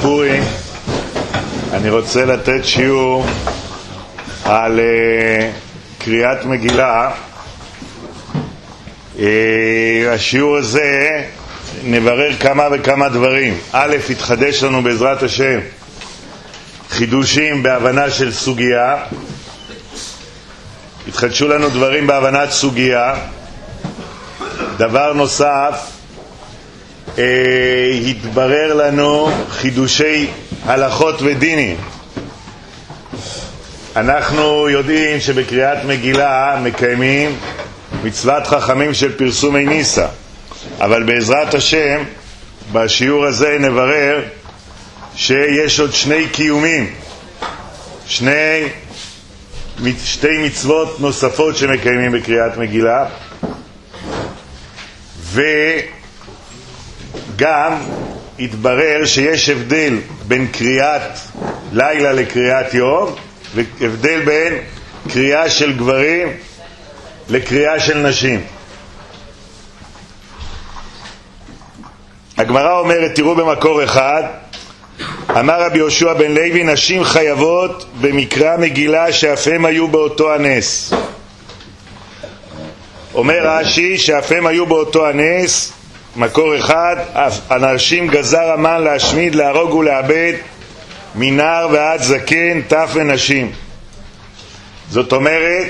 פורים אני רוצה לתת שיעור על קריאת מגילה. השיעור הזה נברר כמה וכמה דברים. א', יתחדש לנו בעזרת השם חידושים בהבנה של סוגיה, יתחדשו לנו דברים בהבנת סוגיה. דבר נוסף, התברר לנו חידושי הלכות ודינים. אנחנו יודעים שבקריאת מגילה מקיימים מצוות חכמים של פרסומי ניסה, אבל בעזרת השם בשיעור הזה נברר שיש עוד שני קיומים, שתי מצוות נוספות שמקיימים בקריאת מגילה, וגם התברר שיש הבדל בין קריאת לילה לקריאת יום, והבדל בין קריאה של גברים לקריאה של נשים. הגמרא אומרת, תראו במקור אחד, אמר רבי יהושע בן לוי, נשים חייבות במקרא מגילה שאף הם היו באותו הנס. אומר רש"י שאף הם היו באותו הנס, מקור אחד, אנשים גזר המן להשמיד, להרוג ולאבד, מנער ועד זקן, טף ונשים. זאת אומרת,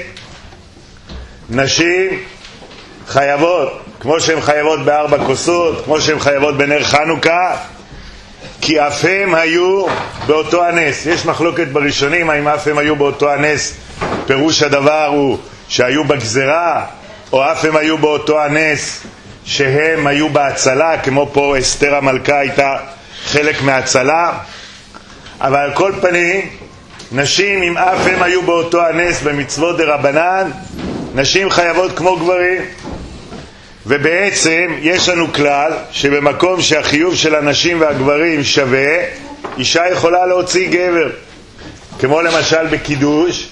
נשים חייבות, כמו שהן חייבות בארבע כוסות, כמו שהן חייבות בנר חנוכה, כי אף הם היו באותו הנס. יש מחלוקת בראשונים האם אף הם היו באותו הנס, פירוש הדבר הוא שהיו בגזרה, או אף הם היו באותו הנס שהם היו בהצלה, כמו פה אסתר המלכה הייתה חלק מההצלה. אבל על כל פנים, נשים אם אף הם היו באותו הנס במצוות דרבנן, נשים חייבות כמו גברים. ובעצם יש לנו כלל שבמקום שהחיוב של הנשים והגברים שווה, אישה יכולה להוציא גבר, כמו למשל בקידוש,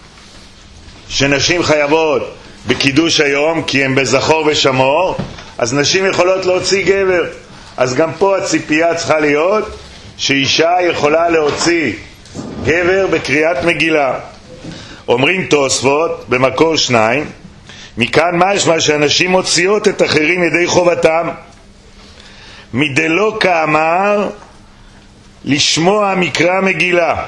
שנשים חייבות בקידוש היום כי הם בזכור ושמור, אז נשים יכולות להוציא גבר. אז גם פה הציפייה צריכה להיות שאישה יכולה להוציא גבר בקריאת מגילה. אומרים תוספות במקור 2, מכאן משמע שאנשים מוציאות את אחרים ידי חובתם, מדלא כאמר לשמוע מקרא מגילה.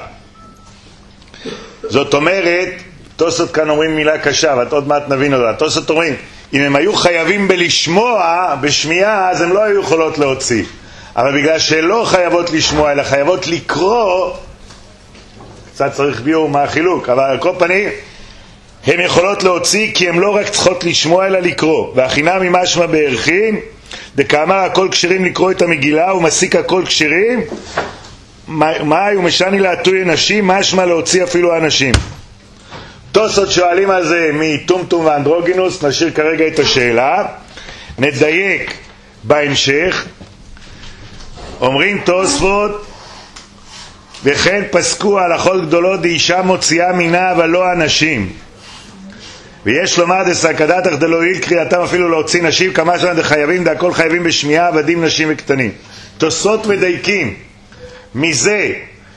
זאת אומרת, תוספות כאן אומרים מילה קשה, ואת עוד מעט נבין אותה. תוספות אומרים, אם הם היו חייבים בלשמוע, בשמיעה, אז הם לא היו יכולות להוציא. אבל בגלל שלא חייבות לשמוע, אלא חייבות לקרוא, קצת צריך ביור מה החילוק, אבל על כל פנים, הם יכולות להוציא כי הם לא רק צריכות לשמוע אלא לקרוא. והחינם ממשמע בערכין, דקאמר הכל כשרים לקרוא את המגילה ומסיק הכל כשרים, מה ומשני להטוי נשים, משמע להוציא אפילו אנשים. תוספות שואלים על זה מטומטום ואנדרוגינוס, נשאיר כרגע את השאלה, נדייק בהמשך. אומרים תוספות, וכן פסקו הלכות גדולות דאישה מוציאה מינה אבל לא אנשים, ויש לומר דסקדתך דלא הועיל קריאתם אפילו להוציא נשים, כמה שנה דחייבים דהכל חייבים בשמיעה, עבדים נשים וקטנים. תוספות מדייקים מזה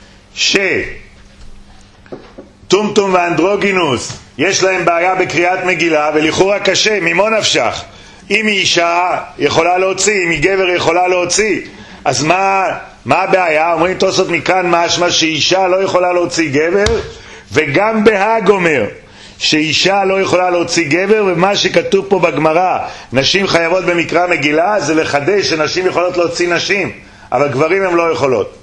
שטומטום ואנדרוגינוס יש להם בעיה בקריאת מגילה, ולכאורה קשה, ממו נפשך, אם היא אישה יכולה להוציא, אם היא גבר יכולה להוציא, אז מה הבעיה? אומרים תוספות מכאן משמע שאישה לא יכולה להוציא גבר, וגם בהאג אומר שאישה לא יכולה להוציא גבר, ומה שכתוב פה בגמרא נשים חייבות במקרא מגילה זה לחדש שנשים יכולות להוציא נשים, אבל גברים הם לא יכולות.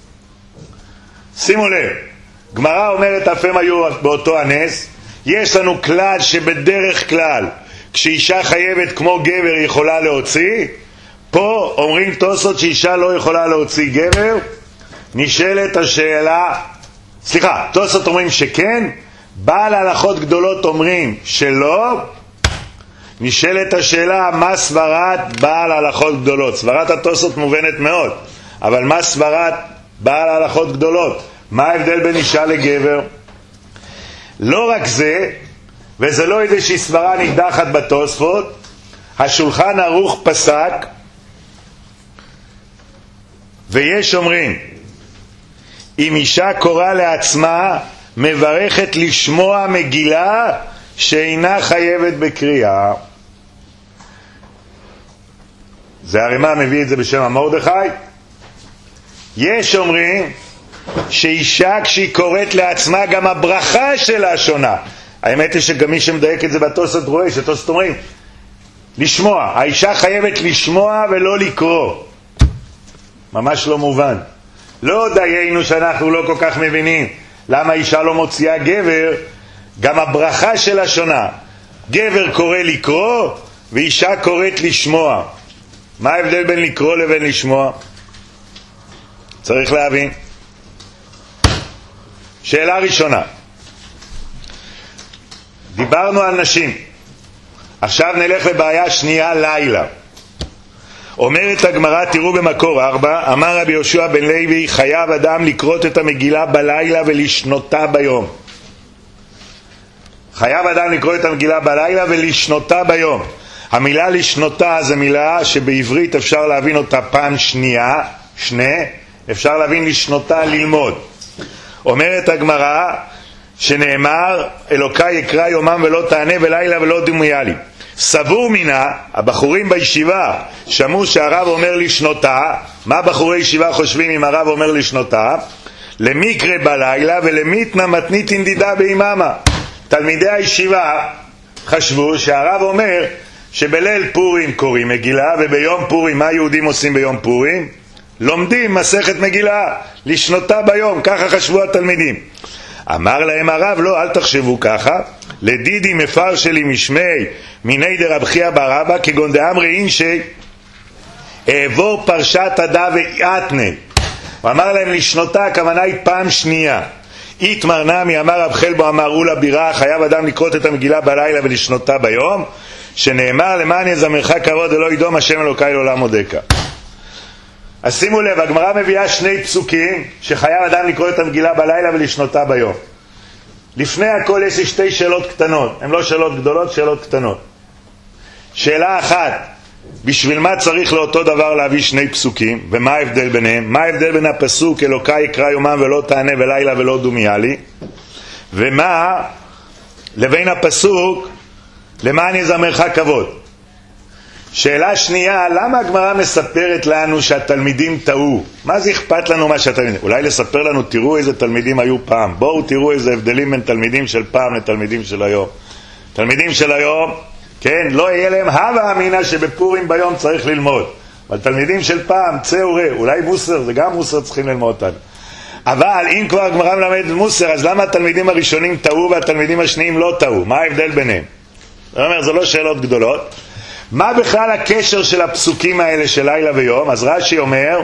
שימו לב, גמרא אומרת אף הם היו באותו הנס. יש לנו כלל שבדרך כלל כשאישה חייבת כמו גבר היא יכולה להוציא. פה אומרים תוספות שאישה לא יכולה להוציא גבר. נשאלת השאלה, תוספות אומרים שכן, בעל הלכות גדולות אומרים שלא. נשאלת השאלה מה סברת בעל הלכות גדולות. סברת התוספות מובנת מאוד, אבל מה סברת בעל הלכות גדולות? מה ההבדל בין אישה לגבר? לא רק זה, וזה לא איזושהי סברה נקדחת בתוספות, השולחן ערוך פסק, ויש אומרים אם אישה קוראה לעצמה, מברכת לשמוע מגילה שאינה חייבת בקריאה. זה הרמ"א מביא את זה בשם המרדכי. יש אומרים שאישה כשהיא קוראת לעצמה גם הברכה שלה שונה. האמת היא שגם מי שמדייק את זה בתוספות רואה שתוספות אומרים לשמוע, האישה חייבת לשמוע ולא לקרוא. ממש לא מובן. לא דיינו שאנחנו לא כל כך מבינים למה אישה לא מוציאה גבר, גם הברכה שלה שונה. גבר קורא לקרוא ואישה קוראת לשמוע. מה ההבדל בין לקרוא לבין לשמוע? צריך להבין. שאלה ראשונה, דיברנו על נשים, עכשיו נלך לבעיה שנייה, לילה. אומרת הגמרא, תראו במקור 4, אמר רבי יהושע בן לוי, חייב אדם לקרות את המגילה בלילה ולשנותה ביום. חייב אדם לקרוא את המגילה בלילה ולשנותה ביום. המילה לשנותה זה מילה שבעברית אפשר להבין אותה פעם שנייה, אפשר להבין לשנותה ללמוד. אומרת הגמרא שנאמר אלוקי יקרא יומם ולא תענה ולילה ולא דמיה לי. סבור מינה, הבחורים בישיבה שמעו שהרב אומר לשנותה. מה בחורי ישיבה חושבים אם הרב אומר לשנותה? למקרה בלילה ולמיתנה מתנית אינדידה באיממה. תלמידי הישיבה חשבו שהרב אומר שבליל פורים קוראים מגילה, וביום פורים מה יהודים עושים ביום פורים? לומדים מסכת מגילה, לשנותה ביום. ככה חשבו התלמידים. אמר להם הרב, לא, אל תחשבו ככה. לדידי מפר שלי משמי מיני דרב חייא בר אבא כגון דאמרי אינשי אעבור פרשת עדה ואתנה. הוא אמר להם לשנותה, הכוונה היא פעם שנייה. איתמר נמי אמר רב חלבו אמר אולה בירה, חייב אדם לקרות את המגילה בלילה ולשנותה ביום, שנאמר למען יזמרך כבוד ולא ידום השם אלוקי לעולם מודקה. אז שימו לב, הגמרא מביאה שני פסוקים שחייב אדם לקרוא את המגילה בלילה ולשנותה ביום. לפני הכל יש לי שתי שאלות קטנות, הן לא שאלות גדולות, שאלות קטנות. שאלה אחת, בשביל מה צריך לאותו דבר להביא שני פסוקים, ומה ההבדל ביניהם? מה ההבדל בין הפסוק אלוקי יקרא יומם ולא תענה ולילה ולא דומיה לי, ומה לבין הפסוק למען יזמרך כבוד? שאלה שנייה, למה הגמרא מספרת לנו שהתלמידים טעו? מה זה אכפת לנו מה שהתלמידים? אולי לספר לנו, תראו איזה תלמידים היו פעם. בואו תראו איזה הבדלים בין תלמידים של פעם לתלמידים של היום. תלמידים של היום, כן, לא יהיה להם הווה אמינה שבפורים ביום צריך ללמוד. אבל תלמידים של פעם, צאו ראה, אולי מוסר, זה גם מוסר צריכים ללמוד אותנו. אבל אם כבר הגמרא מלמד מוסר, אז למה התלמידים הראשונים טעו והתלמידים השניים לא טעו? מה ההבדל ביניהם? זאת אומרת, זה לא שאלות גדולות. מה בכלל הקשר של הפסוקים האלה של לילה ויום? אז רש"י אומר,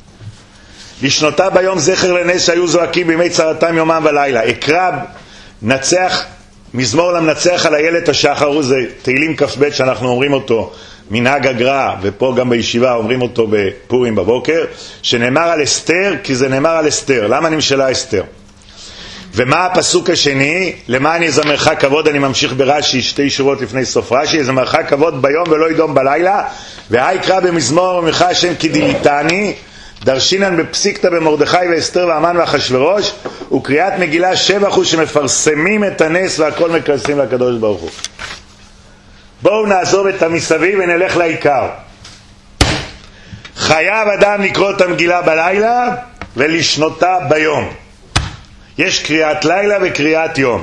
לשנותה ביום זכר לנס שהיו זועקים בימי צרתם יומם ולילה. אקרא נצח, מזמור למנצח על איילת השחר, זה תהילים כ"ב שאנחנו אומרים אותו מנהג הגר"א, ופה גם בישיבה אומרים אותו בפורים בבוקר, שנאמר על אסתר, כי זה נאמר על אסתר. למה נמשלה אסתר? ומה הפסוק השני? למען יזמרך כבוד, אני ממשיך ברש"י שתי שורות לפני סוף רש"י, יזמרך כבוד ביום ולא ידום בלילה, והיקרא במזמור ממך השם כי דיליתני, דרשינן בפסיקתא במרדכי ואסתר והמן ואחשוורוש, וקריאת מגילה שבח הוא שמפרסמים את הנס והכל מקרסים לקדוש ברוך הוא. בואו נעזוב את המסביב ונלך לעיקר. חייב אדם לקרוא את המגילה בלילה ולשנותה ביום. יש קריאת לילה וקריאת יום.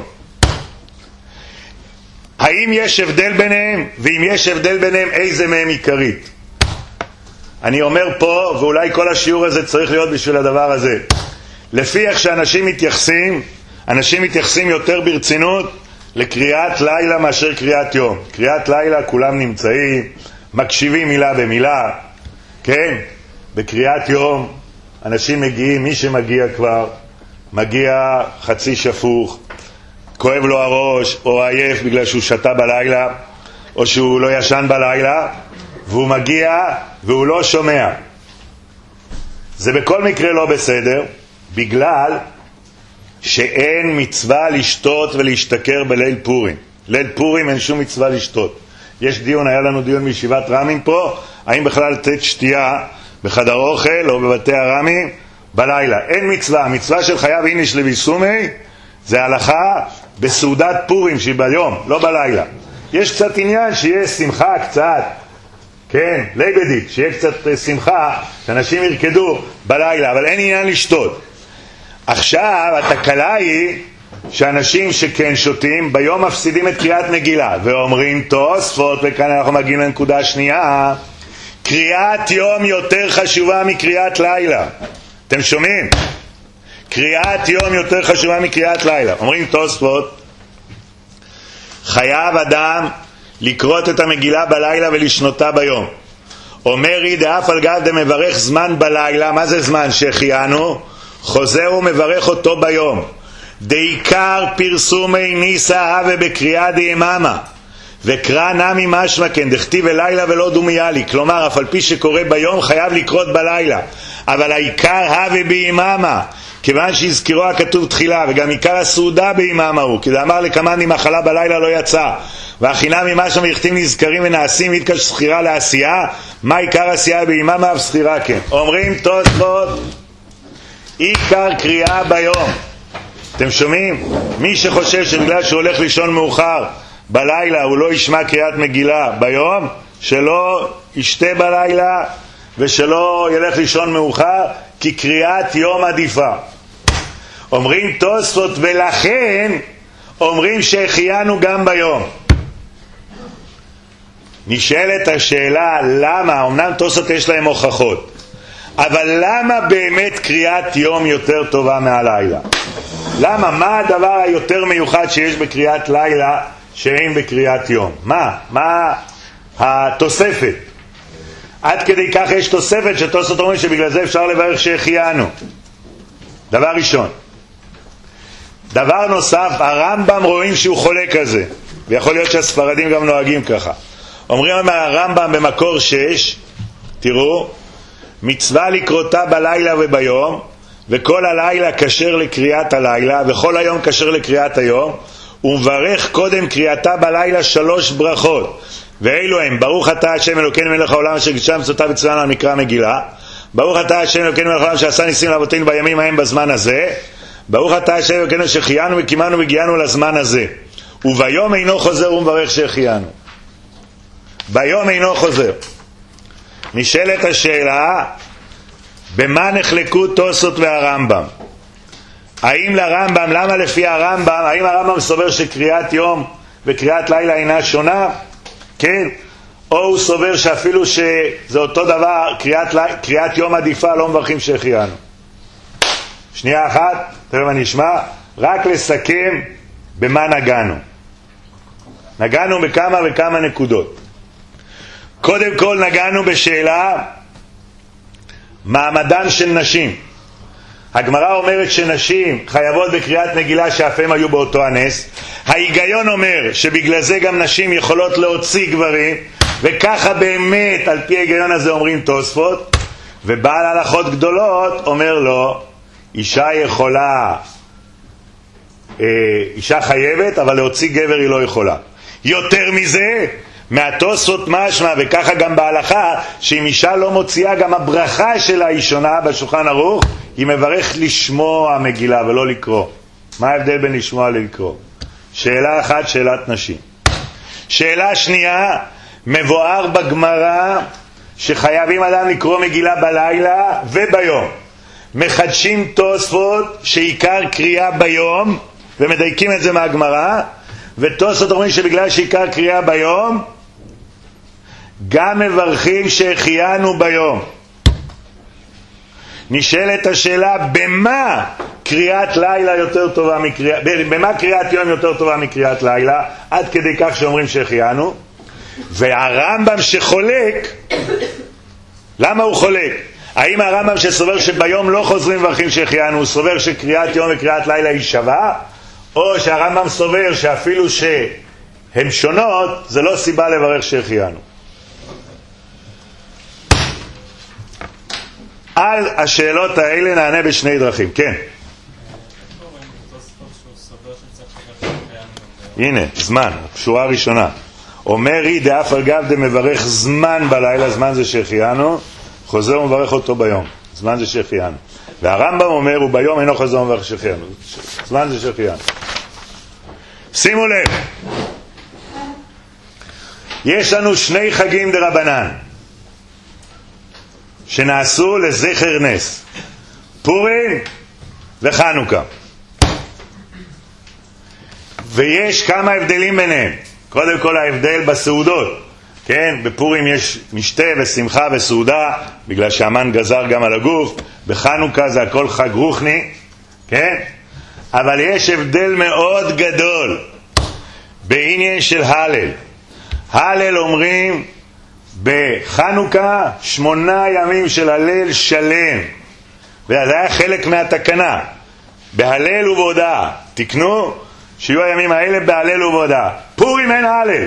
האם יש הבדל ביניהם? ואם יש הבדל ביניהם, איזה מהם עיקרית? אני אומר פה, ואולי כל השיעור הזה צריך להיות בשביל הדבר הזה. לפי איך שאנשים מתייחסים, אנשים מתייחסים יותר ברצינות לקריאת לילה מאשר קריאת יום. קריאת לילה כולם נמצאים, מקשיבים מילה במילה, כן? בקריאת יום אנשים מגיעים, מי שמגיע כבר מגיע חצי שפוך, כואב לו הראש, או עייף בגלל שהוא שתה בלילה, או שהוא לא ישן בלילה, והוא מגיע והוא לא שומע. זה בכל מקרה לא בסדר, בגלל שאין מצווה לשתות ולהשתכר בליל פורים. ליל פורים אין שום מצווה לשתות. יש דיון, היה לנו דיון מישיבת רמים פה, האם בכלל לתת שתייה בחדר אוכל או בבתי הרמים, בלילה. אין מצווה. המצווה של חייב איניש לביסומי זה הלכה בסעודת פורים שהיא ביום, לא בלילה. יש קצת עניין שיהיה שמחה קצת, כן, ליבדיק, שיהיה קצת שמחה, שאנשים ירקדו בלילה, אבל אין עניין לשתות. עכשיו, התקלה היא שאנשים שכן שותים, ביום מפסידים את קריאת מגילה, ואומרים תוספות, וכאן אנחנו מגיעים לנקודה השנייה, קריאת יום יותר חשובה מקריאת לילה. אתם שומעים? קריאת יום יותר חשובה מקריאת לילה. אומרים תוספות, חייב אדם לקרות את המגילה בלילה ולשנותה ביום. אומרי דאף על גב דמברך זמן בלילה, מה זה זמן שהחיינו? חוזר ומברך אותו ביום. דעיקר פרסומי ניסה הווה בקריאה דאממה, וקרא נמי משמע כן דכתיב בלילה ולא דומיילי. כלומר, אף על פי שקורא ביום חייב לקרות בלילה, אבל העיקר הווה באממה, כיוון שהזכירו הכתוב תחילה, וגם עיקר הסעודה באממה הוא, כי אמר לכמן אם מחלה בלילה לא יצא, והחינם ממשמע ויכתים נזכרים ונעשים ויתקש סחירה לעשייה, מה עיקר עשייה באממה וסחירה כן. אומרים תוספות, עיקר קריאה ביום. אתם שומעים? מי שחושב שבגלל שהוא הולך לישון מאוחר בלילה הוא לא ישמע קריאת מגילה ביום, שלא ישתה בלילה ושלא ילך לישון מאוחר, כי קריאת יום עדיפה. אומרים תוספות, ולכן אומרים שהחיינו גם ביום. נשאלת השאלה למה, אמנם תוספות יש להם הוכחות, אבל למה באמת קריאת יום יותר טובה מהלילה? למה? מה הדבר היותר מיוחד שיש בקריאת לילה שאין בקריאת יום? מה התוספת? עד כדי כך יש תוספת שתוספות אומרים שבגלל זה אפשר לברך שהחיינו. דבר ראשון. דבר נוסף, הרמב"ם רואים שהוא חולק על זה, ויכול להיות שהספרדים גם נוהגים ככה. אומרים הרמב"ם במקור 6, תראו, מצווה לקרותה בלילה וביום, וכל הלילה כשר לקריאת הלילה, וכל היום כשר לקריאת היום, ומברך קודם קריאתה בלילה 3 ברכות. ואילו הם, ברוך אתה השם אלוקינו מלך העולם אשר קידשה מצוותיו וציוונו על מקרא מגילה, ברוך אתה השם אלוקינו מלך העולם שעשה ניסים לאבותינו בימים ההם בזמן הזה, ברוך אתה השם אלוקינו שהחיינו וקימנו והגיענו לזמן הזה, וביום אינו חוזר ומברך שהחיינו. ביום אינו חוזר. נשאלת השאלה, במה נחלקו תוספות והרמב"ם? האם לרמב"ם, למה לפי הרמב"ם, האם הרמב"ם סובר שקריאת יום וקריאת לילה אינה שונה? כן. או הוא סובר שאפילו שזה אותו דבר, קריאת יום עדיפה, לא מברכים שהחיינו. שנייה אחת, תראה מה נשמע, רק לסכם במה נגענו. נגענו בכמה וכמה נקודות. קודם כל נגענו בשאלה מעמדן של נשים. הגמרא אומרת שנשים חייבות בקריאת מגילה שאף הם היו באותו הנס. ההיגיון אומר שבגלל זה גם נשים יכולות להוציא גברים, וככה באמת על פי ההיגיון הזה אומרים תוספות. ובעל הלכות גדולות אומר לו, אישה יכולה, אישה חייבת, אבל להוציא גבר היא לא יכולה. יותר מזה, מהתוספות משמע, וככה גם בהלכה, שאם אישה לא מוציאה, גם הברכה שלה היא שונה בשולחן ערוך, היא מברך לשמוע מגילה ולא לקרוא. מה ההבדל בין לשמוע ללקרוא? שאלה אחת, שאלת נשים. שאלה שנייה, מבואר בגמרא שחייבים אדם לקרוא מגילה בלילה וביום. מחדשים תוספות שעיקר קריאה ביום, ומדייקים את זה מהגמרא, ותוספות אומרים שבגלל שעיקר קריאה ביום, גם מברכים שהחיינו ביום. נשאלת השאלה, במה קריאת לילה יותר טובה במה קריאת יום יותר טובה מקריאת לילה, עד כדי כך שאומרים שהחיינו. והרמב"ם שחולק, למה הוא חולק? האם הרמב"ם שסובר שביום לא חוזרים מברכים שהחיינו, הוא סובר שקריאת יום וקריאת לילה היא שווה, או שהרמב"ם סובר שאפילו שהן שונות, זה לא סיבה לברך שהחיינו? על השאלות האלה נענה בשני דרכים. כן. הנה, זמן, שורה ראשונה. אומרי דאף על גב דמברך זמן בלילה, זמן זה שהחיינו, חוזר ומברך אותו ביום, זמן זה שהחיינו. והרמב"ם אומר, וביום אינו חזון וחשכיין. זמן זה שכיין. שימו לב, יש לנו שני חגים דרבנן שנעשו לזכר נס, פורים וחנוכה, ויש כמה הבדלים ביניהם. קודם כל ההבדל בסעודות, כן? בפורים יש משתה ושמחה וסעודה בגלל שהמן גזר גם על הגוף, בחנוכה זה הכל חג רוחני, כן? אבל יש הבדל מאוד גדול בעניין של הלל. הלל אומרים בחנוכה 8 ימים של הלל שלם, וזה היה חלק מהתקנה, בהלל ובהודאה. תקנו שיהיו הימים האלה בהלל ובהודאה. פורים אין הלל.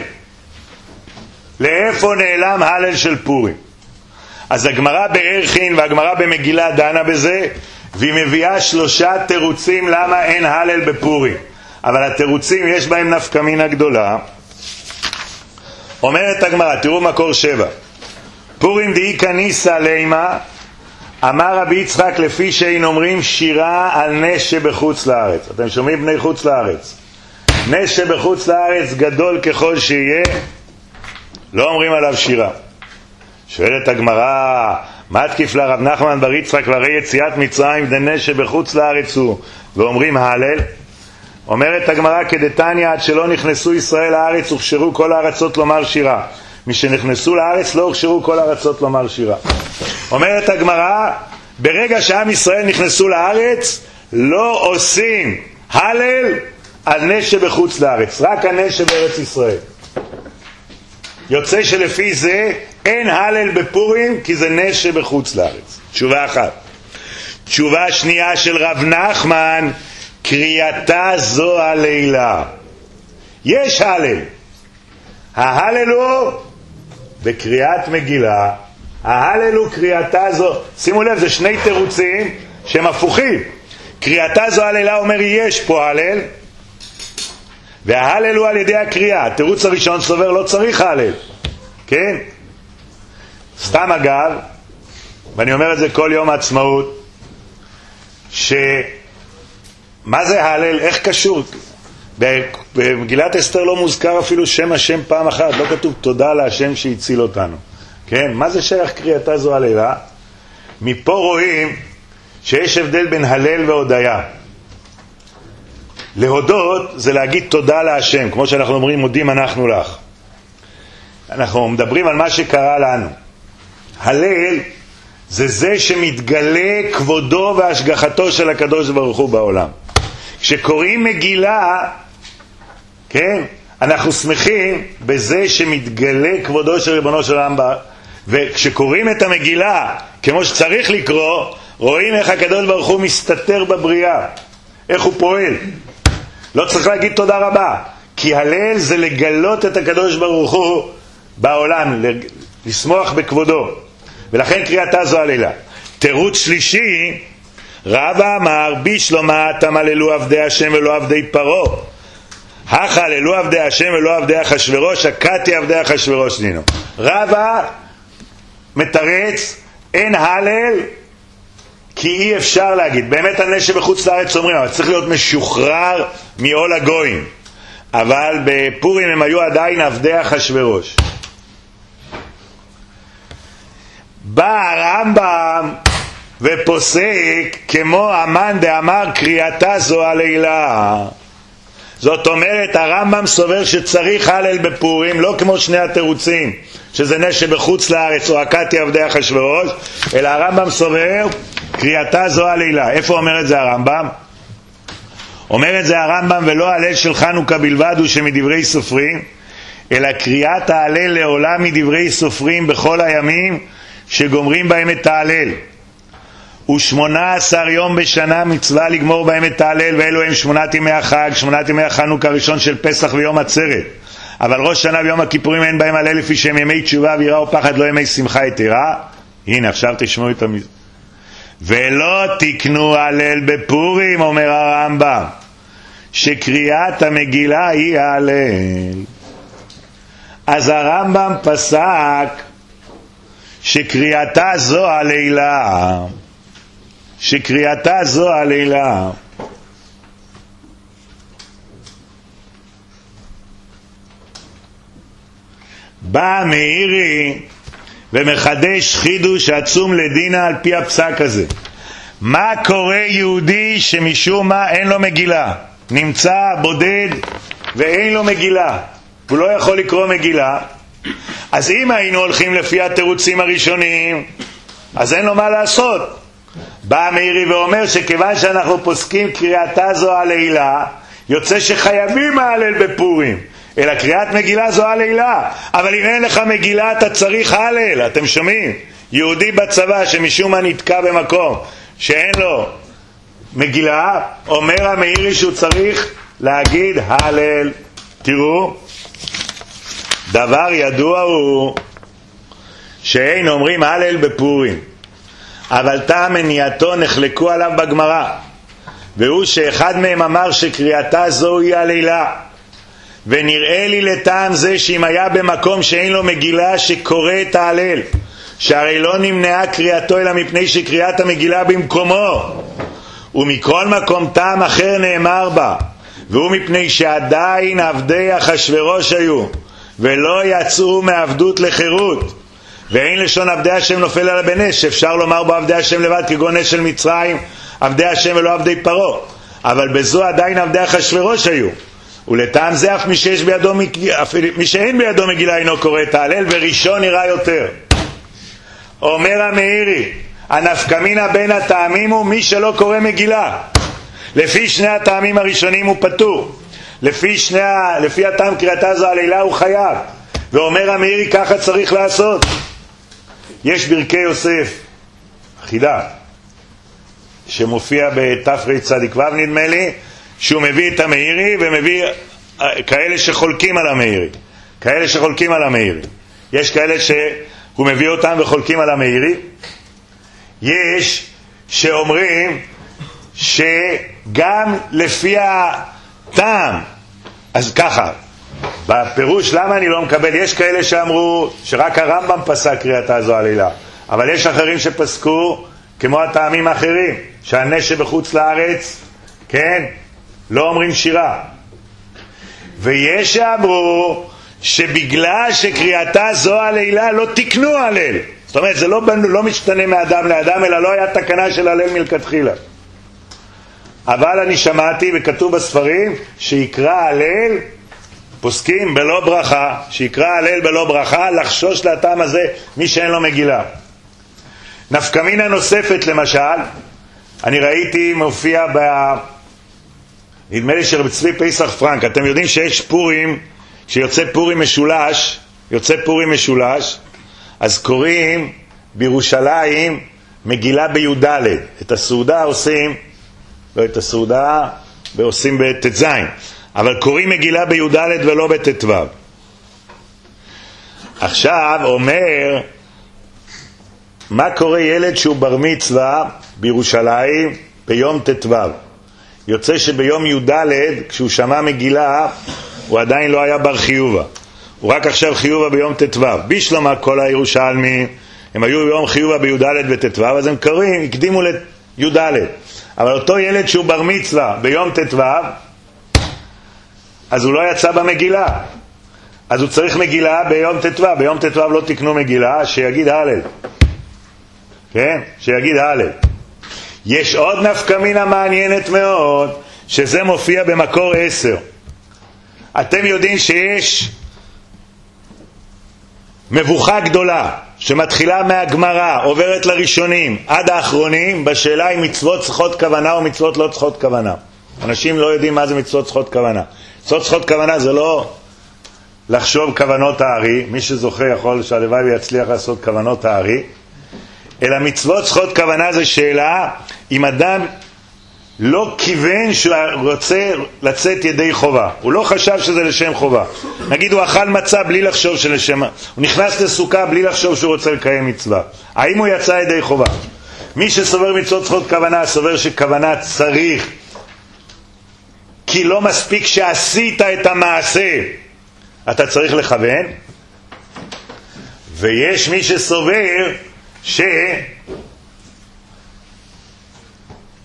לאיפה נעלם הלל של פורים? אז הגמרא בערכין והגמרא במגילה דנה בזה, והיא מביאה 3 תירוצים למה אין הלל בפורים. אבל התירוצים יש בהם נפקא מינה גדולה. אומרת הגמרא, תראו מקור 7, פורים דאי כניסה לימה, אמר רבי יצחק לפי שאין אומרים שירה על נס שבחוץ לארץ. אתם שומעים בני חוץ לארץ? נס שבחוץ לארץ גדול ככל שיהיה, לא אומרים עליו שירה. שואלת הגמרא, מה תקיף לה רב נחמן בר יצחק והרי יציאת מצרים דנס שבחוץ לארץ הוא, ואומרים הלל? אומרת הגמרא כדתניא, עד שלא נכנסו ישראל לארץ הוכשרו כל הארצות לומר שירה. משנכנסו לארץ לא הוכשרו כל הארצות לומר שירה. אומרת הגמרא, ברגע שעם ישראל נכנסו לארץ לא עושים הלל על נס שבחוץ לארץ, רק הנס שבארץ ישראל. יוצא שלפי זה אין הלל בפורים כי זה נס שבחוץ לארץ. תשובה אחת. תשובה שנייה של רב נחמן, קריאתה זו הלילה. יש הלל. ההלל הוא בקריאת מגילה, ההלל הוא קריאתה זו. שימו לב, זה 2 תירוצים שהם הפוכים. קריאתה זו הלילה אומר יש פה הלל, וההלל הוא על ידי הקריאה. התירוץ הראשון סובר לא צריך הלל, כן? סתם אגב, ואני אומר את זה כל יום העצמאות, מה זה הלל? איך קשור? במגילת אסתר לא מוזכר אפילו שם השם פעם אחת, לא כתוב תודה להשם שהציל אותנו, כן? מה זה שייך קריאתה זו הלילה? מפה רואים שיש הבדל בין הלל והודיה. להודות זה להגיד תודה להשם, כמו שאנחנו אומרים מודים אנחנו לך. אנחנו מדברים על מה שקרה לנו. הלל זה זה שמתגלה כבודו והשגחתו של הקדוש ברוך הוא בעולם. כשקוראים מגילה, כן, אנחנו שמחים בזה שמתגלה כבודו של ריבונו של עולם, וכשקוראים את המגילה כמו שצריך לקרוא, רואים איך הקדוש ברוך הוא מסתתר בבריאה, איך הוא פועל. לא צריך להגיד תודה רבה, כי הלל זה לגלות את הקדוש ברוך הוא בעולם, לשמוח בכבודו, ולכן קריאתה זו הלילה. תירוץ שלישי, רבא אמר בשלמה תמללו עבדי השם ולא עבדי פרעה, החללו עבדי השם ולא עבדי אחשוורוש, הקטי עבדי אחשוורוש דינו. רבא מתרץ אין הלל כי אי אפשר להגיד. באמת הנס שבחוץ לארץ אומרים, אבל צריך להיות משוחרר מעול הגויים, אבל בפורים הם היו עדיין עבדי אחשוורוש. בא הרמב"ם ופוסק כמו המן דאמר קריאתה זו הלילה. זאת אומרת, הרמב"ם סובר שצריך הלל בפורים, לא כמו 2 התירוצים שזה נס שבחוץ לארץ או הקטי עבדי אחשוורוש, אלא הרמב"ם סובר קריאתה זו הלילה. איפה אומר את זה הרמב"ם? אומר את זה הרמב"ם, ולא הלל של חנוכה בלבד הוא שמדברי סופרים, אלא קריאת ההלל לעולם מדברי סופרים בכל הימים שגומרים בהם את ההלל. ו18 יום בשנה מצווה לגמור בהם את ההלל, ואלו הם 8 ימי החג, 8 ימי החנוכה הראשון של פסח ויום עצרת. אבל ראש שנה ויום הכיפורים אין בהם הלל, לפי שהם ימי תשובה ויראה ופחד, לא ימי שמחה יתרה. הנה עכשיו תשמעו את ולא תקנו הלל בפורים, אומר הרמב"ם, שקריאת המגילה היא ההלל. אז הרמב"ם פסק שקריאתה זו הלילה. שקריאתה זו הלילה בא מאירי ומחדש חידוש עצום לדינה על פי הפסק הזה. מה קורה יהודי שמשום מה אין לו מגילה, נמצא בודד ואין לו מגילה, הוא לא יכול לקרוא מגילה? אז אם היינו הולכים לפי התירוצים הראשונים, אז אין לו מה לעשות. בא מאירי ואומר שכיוון שאנחנו פוסקים קריאתה זו הלילה, יוצא שחייבים ההלל בפורים, אלא קריאת מגילה זו הלילה. אבל אם אין לך מגילה אתה צריך הלל. אתם שומעים? יהודי בצבא שמשום מה נתקע במקום שאין לו מגילה, אומר המאירי שהוא צריך להגיד הלל. תראו, דבר ידוע הוא שאין אומרים הלל בפורים, אבל טעם מניעתו נחלקו עליו בגמרא, והוא שאחד מהם אמר שקריאתה זו היא הלילה, ונראה לי לטעם זה שאם היה במקום שאין לו מגילה שקורא את ההלל, שהרי לא נמנעה קריאתו אלא מפני שקריאת המגילה במקומו, ומכל מקום טעם אחר נאמר בה, והוא מפני שעדיין עבדי אחשוורוש היו ולא יצאו מעבדות לחירות, ואין לשון עבדי השם נופל על הבנס, שאפשר לומר בו עבדי השם לבד כגון נס של מצרים, עבדי השם ולא עבדי פרו, אבל בזו עדיין עבדי אחשוורוש היו. ולטעם זה אף מי שאין בידו מגילה אינו קורא את ההלל, וראשון נראה יותר. אומר המאירי, הנפקמינה בין הטעמים הוא מי שלא קורא מגילה. לפי שני הטעמים הראשונים הוא פטור, לפי הטעם קריאתה זו הלילה הוא חייב. ואומר המאירי ככה צריך לעשות. יש ברכי יוסף חידה שמופיע בתפרי צדיק ו' נדמה לי, שהוא מביא את המאירי ומביא כאלה שחולקים על המאירי. יש כאלה שהוא מביא אותם וחולקים על המאירי. יש שאומרים שגם לפי הטעם, אז ככה בפירוש למה אני לא מקבל, יש כאלה שאמרו שרק הרמב"ם פסק קריאתה זו הלילה, אבל יש אחרים שפסקו כמו הטעמים האחרים, שהנש בחוץ לארץ, כן, לא אומרים שירה. ויש שאמרו שבגלל שקריאתה זו הלילה לא תקנו הלל, זאת אומרת זה לא משתנה מאדם לאדם, אלא לא היה תקנה של הלל מלכתחילה. אבל אני שמעתי וכתוב בספרים שיקרא הלל, פוסקים בלא ברכה, שיקרא הלל בלא ברכה, לחשוש לטעם הזה מי שאין לו מגילה. נפקמינה נוספת למשל, אני ראיתי מופיע נדמה לי שרב צבי פסח פרנק, אתם יודעים שיש פורים, כשיוצא פורים משולש, אז קוראים בירושלים מגילה בי"ד. את הסעודה עושים, לא את הסעודה, עושים בט"ז, אבל קוראים מגילה בי"ד ולא בט"ו. עכשיו אומר, מה קורה ילד שהוא בר מצווה בירושלים ביום ט"ו? יוצא שביום י"ד כשהוא שמע מגילה הוא עדיין לא היה בר חיובה, הוא רק עכשיו חיובה ביום ט"ו. בשלמה כל הירושלמים הם היו ביום חיובה בי"ד וט"ו, אז הם קוראים, הקדימו לי"ד. אבל אותו ילד שהוא בר מצווה ביום ט"ו, אז הוא לא יצא במגילה, אז הוא צריך מגילה ביום ט"ו. ביום ט"ו לא תקנו מגילה, שיגיד הלל, כן, שיגיד הלל. יש עוד נפקמינה מעניינת מאוד, שזה מופיע במקור 10. אתם יודעים שיש מבוכה גדולה שמתחילה מהגמרא, עוברת לראשונים עד האחרונים, בשאלה אם מצוות צריכות כוונה או מצוות לא צריכות כוונה. אנשים לא יודעים מה זה מצוות צריכות כוונה. מצוות צריכות כוונה זה לא לחשוב כוונות הארי, מי שזוכה יכול שהלוואי ויצליח לעשות כוונות הארי, אלא מצוות צריכות כוונה זה שאלה אם אדם לא כיוון שהוא רוצה לצאת ידי חובה, הוא לא חשב שזה לשם חובה. נגיד הוא אכל מצה בלי לחשוב שלשם, הוא נכנס לסוכה בלי לחשוב שהוא רוצה לקיים מצווה, האם הוא יצא ידי חובה? מי שסובר מצוות צריכות כוונה סובר שכוונה צריך, כי לא מספיק שעשית את המעשה, אתה צריך לכוון. ויש מי שסובר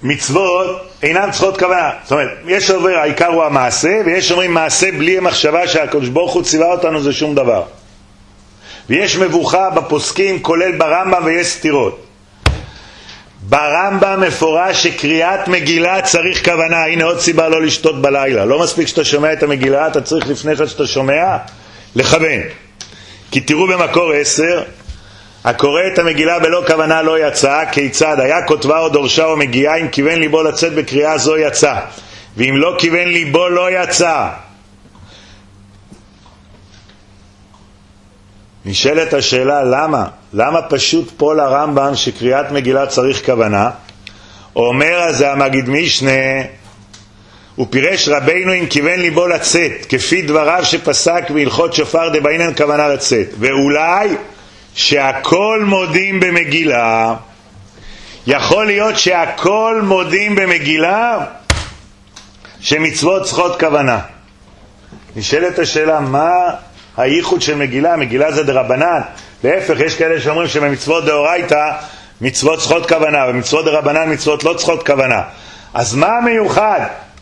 מצוות אינן צריכות כוונה. זאת אומרת, יש עובר, העיקר הוא המעשה, ויש אומרים מעשה בלי המחשבה שהקדוש ברוך הוא ציווה אותנו זה שום דבר. ויש מבוכה בפוסקים, כולל ברמב"ם, ויש סתירות. ברמב"ם מפורש שקריאת מגילה צריך כוונה. הנה עוד סיבה לא לשתות בלילה. לא מספיק שאתה שומע את המגילה, אתה צריך לפני שאתה שומע לכוון. כי תראו במקור 10, הקורא את המגילה בלא כוונה לא יצא, כיצד היה כותבה או דורשה או מגיעה, אם כיוון ליבו לצאת בקריאה זו יצא, ואם לא כיוון ליבו לא יצא. נשאלת השאלה למה פשוט פה לרמב"ם שקריאת מגילה צריך כוונה? אומר על זה המגיד משנה, הוא פירש רבינו אם כיוון ליבו לצאת, כפי דבריו שפסק בהלכות שופר דבעינן כוונה לצאת, ואולי שהכל מודים במגילה. יכול להיות שהכל מודים במגילה שמצוות צריכות כוונה. נשאלת השאלה מה הייחוד של מגילה? מגילה זה דרבנן. להפך, יש כאלה שאומרים שבמצוות דאורייתא מצוות צריכות כוונה, ומצוות דרבנן מצוות לא צריכות כוונה. אז מה המיוחד?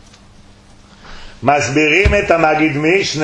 מסבירים את המגיד משנה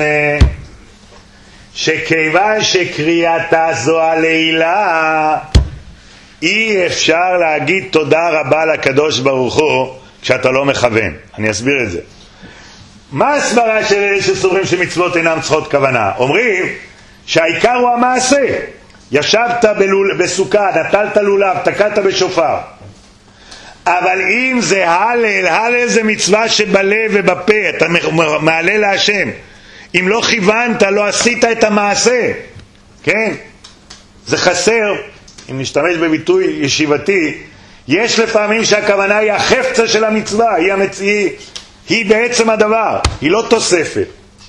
שכיוון שקריאתה זו הלילה אי אפשר להגיד תודה רבה לקדוש ברוך הוא כשאתה לא מכוון. אני אסביר את זה. מה הסברה של אלה שסוברים שמצוות אינם צריכות כוונה? אומרים שהעיקר הוא המעשה. ישבת בסוכה, נטלת לולב, תקעת בשופר. אבל אם זה הלל זה מצווה שבלב ובפה, אתה מעלה להשם. אם לא כיוונת, לא עשית את המעשה. כן? זה חסר. אם נשתמש בביטוי ישיבתי, יש לפעמים שהכוונה היא החפצה של המצווה, היא בעצם הדבר, היא לא תוספת.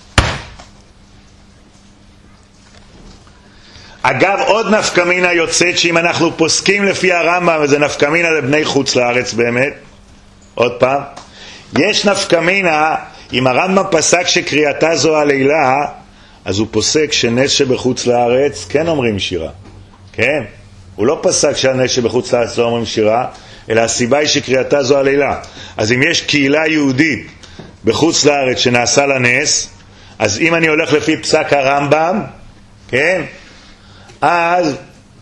אגב, עוד נפקמינה יוצאת שאם אנחנו פוסקים לפי הרמב"ם, וזה נפקמינה לבני חוץ לארץ באמת, עוד פעם, יש נפקמינה, אם הרמב"ם פסק שקריאתה זו הלילה, אז הוא פוסק שנס שבחוץ לארץ כן אומרים שירה. כן? הוא לא פסק שהנס שבחוץ לארץ לא אומרים שירה, אלא הסיבה היא שקריאתה זו הלילה. אז אם יש קהילה יהודית בחוץ לארץ שנעשה לה נס, אז אם אני הולך לפי פסק הרמב"ם, כן? אז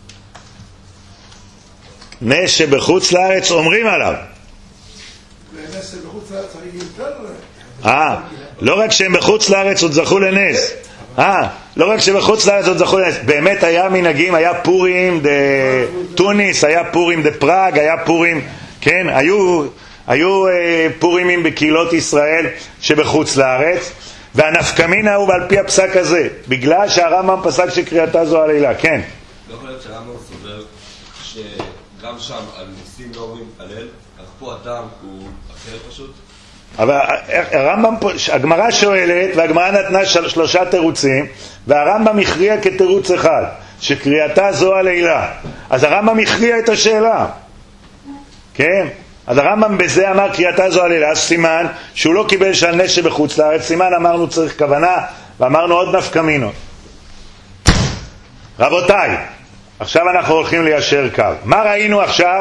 נס שבחוץ לארץ אומרים עליו. נס שבחוץ לארץ יותר... לא רק שהם בחוץ לארץ עוד זכו לנס. לא רק שבחוץ לארץ עוד זכו לנס. באמת היה מנהגים, היה פורים טוניס, היה פורים פראג, היה פורים, כן, היו פורימים בקהילות ישראל שבחוץ לארץ, והנפקמינה הוא על פי הפסק הזה, בגלל שהרמב"ם פסק שקריאתה זו הלילה. כן. לא יכול להיות שהרמב"ם סובר שגם שם על ניסים לא אומרים הלל, אך פה הטעם הוא אחר פשוט? אבל הרמב"ם, הגמרא שואלת, והגמרא נתנה 3 תירוצים, והרמב"ם הכריע כתירוץ אחד, שקריאתה זו הלילה. אז הרמב"ם הכריע את השאלה. כן? אז הרמב"ם בזה אמר קריאתה זו הלילה, סימן שהוא לא קיבל שעל נס שבחוץ לארץ, סימן אמרנו צריך כוונה, ואמרנו עוד נפקמינות. רבותיי, עכשיו אנחנו הולכים ליישר קו. מה ראינו עכשיו?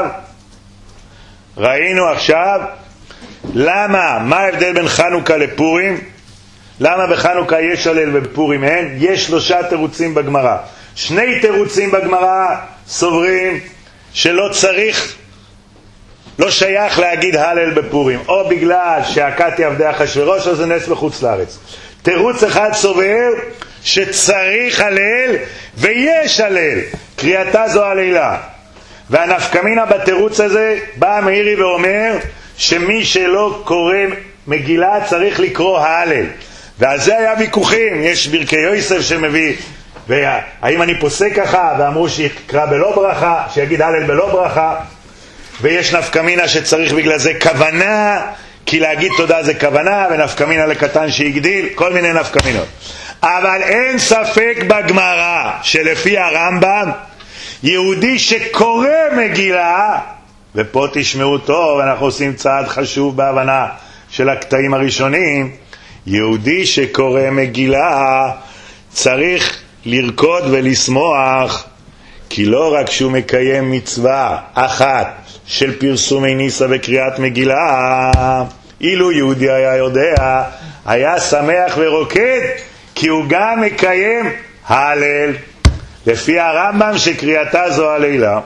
ראינו עכשיו מה ההבדל בין חנוכה לפורים? למה בחנוכה יש הלל ובפורים אין? יש 3 תירוצים בגמרא. 2 תירוצים בגמרא סוברים שלא צריך, לא שייך להגיד הלל בפורים, או בגלל שהכתי עבדי אחשוורוש, או זה נס בחוץ לארץ. תירוץ אחד סובר שצריך הלל ויש הלל, קריאתה זו הלילה. והנפקמינה בתירוץ הזה בא מאירי ואומר שמי שלא קורא מגילה צריך לקרוא ההלל, ועל זה היה ויכוחים. יש ברכי יוסף שמביא, והאם אני פוסק ככה, ואמרו שיקרא בלא ברכה, שיגיד הלל בלא ברכה, ויש נפקמינה שצריך בגלל זה כוונה, כי להגיד תודה זה כוונה, ונפקמינה לקטן שיגדיל, כל מיני נפקמינות. אבל אין ספק בגמרא שלפי הרמב"ם יהודי שקורא מגילה, ופה תשמעו טוב, אנחנו עושים צעד חשוב בהבנה של הקטעים הראשונים, יהודי שקורא מגילה צריך לרקוד ולשמוח, כי לא רק שהוא מקיים מצווה אחת של פרסומי ניסה וקריאת מגילה. אילו יהודי היה יודע, היה שמח ורוקד, כי הוא גם מקיים הלל, לפי הרמב"ם שקריאתה זו הלילה.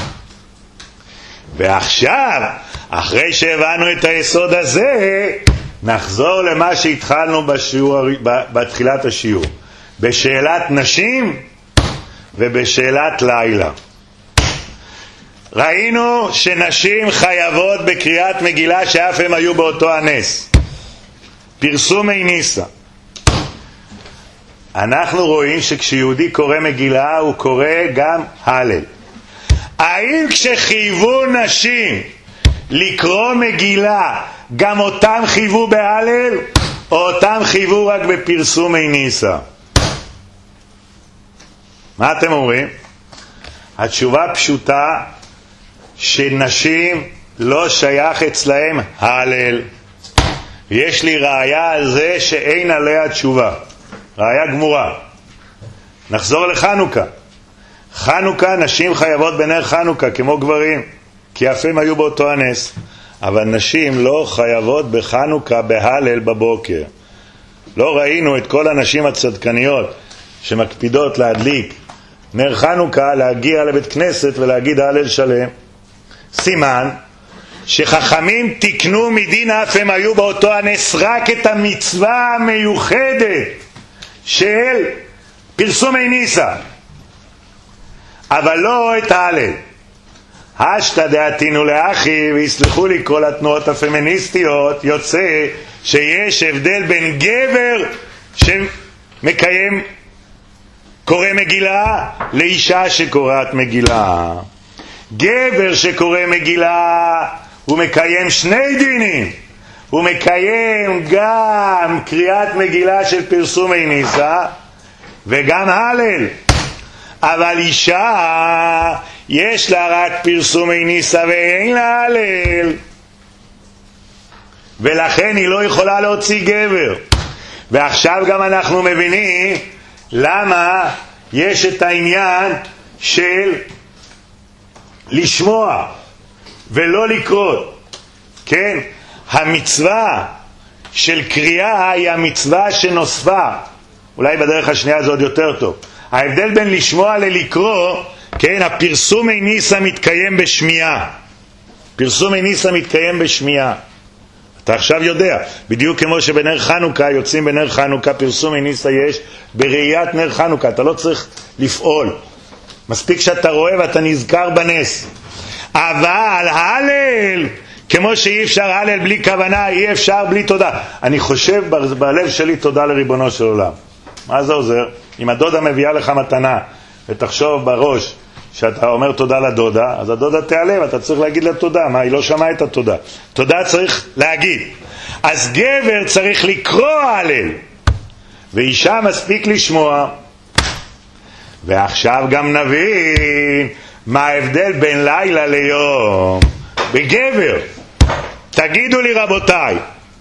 ועכשיו, אחרי שהבנו את היסוד הזה, נחזור למה שהתחלנו בתחילת השיעור, בשאלת נשים ובשאלת לילה. ראינו שנשים חייבות בקריאת מגילה שאף הם היו באותו הנס, פרסומי ניסה. אנחנו רואים שכשיהודי קורא מגילה הוא קורא גם הלל. האם כשחייבו נשים לקרוא מגילה גם אותם חייבו בהלל, או אותם חייבו רק בפרסומי ניסה? מה אתם אומרים? התשובה פשוטה, שנשים לא שייך אצלהם הלל. יש לי ראיה על זה שאין עליה תשובה, ראיה גמורה. נחזור לחנוכה. חנוכה, נשים חייבות בנר חנוכה כמו גברים, כי אף הם היו באותו הנס. אבל נשים לא חייבות בחנוכה בהלל בבוקר. לא ראינו את כל הנשים הצדקניות שמקפידות להדליק נר חנוכה להגיע לבית כנסת ולהגיד הלל שלם. סימן שחכמים תקנו מדין אף הם היו באותו הנס רק את המצווה המיוחדת של פרסומי ניסה, אבל לא את ההלל. השתא דעתינו לאחי, ויסלחו לי כל התנועות הפמיניסטיות, יוצא שיש הבדל בין גבר שמקיים קורא מגילה לאישה שקוראת מגילה. גבר שקורא מגילה הוא מקיים שני דינים, הוא מקיים גם קריאת מגילה של פרסומי ניסה וגם הלל. אבל אישה יש לה רק פרסומי ניסה ואין לה הלל, ולכן היא לא יכולה להוציא גבר. ועכשיו גם אנחנו מבינים למה יש את העניין של לשמוע ולא לקרוא. כן, המצווה של קריאה היא המצווה שנוספה. אולי בדרך השנייה זה עוד יותר טוב. ההבדל בין לשמוע ללקרוא, כן, הפרסומי ניסה מתקיים בשמיעה. פרסומי ניסה מתקיים בשמיעה. אתה עכשיו יודע, בדיוק כמו שבנר חנוכה יוצאים בנר חנוכה, פרסומי ניסה יש בראיית נר חנוכה. אתה לא צריך לפעול, מספיק שאתה רואה ואתה נזכר בנס. אבל הלל, כמו שאי אפשר הלל בלי כוונה, אי אפשר בלי תודה. אני חושב בלב שלי תודה לריבונו של עולם. מה זה עוזר? אם הדודה מביאה לך מתנה ותחשוב בראש שאתה אומר תודה לדודה, אז הדודה תיעלם, ואתה צריך להגיד לה תודה. מה, היא לא שמעה את התודה? תודה צריך להגיד. אז גבר צריך לקרוא הלל, ואישה מספיק לשמוע. ועכשיו גם נבין מה ההבדל בין לילה ליום בגבר. תגידו לי רבותיי,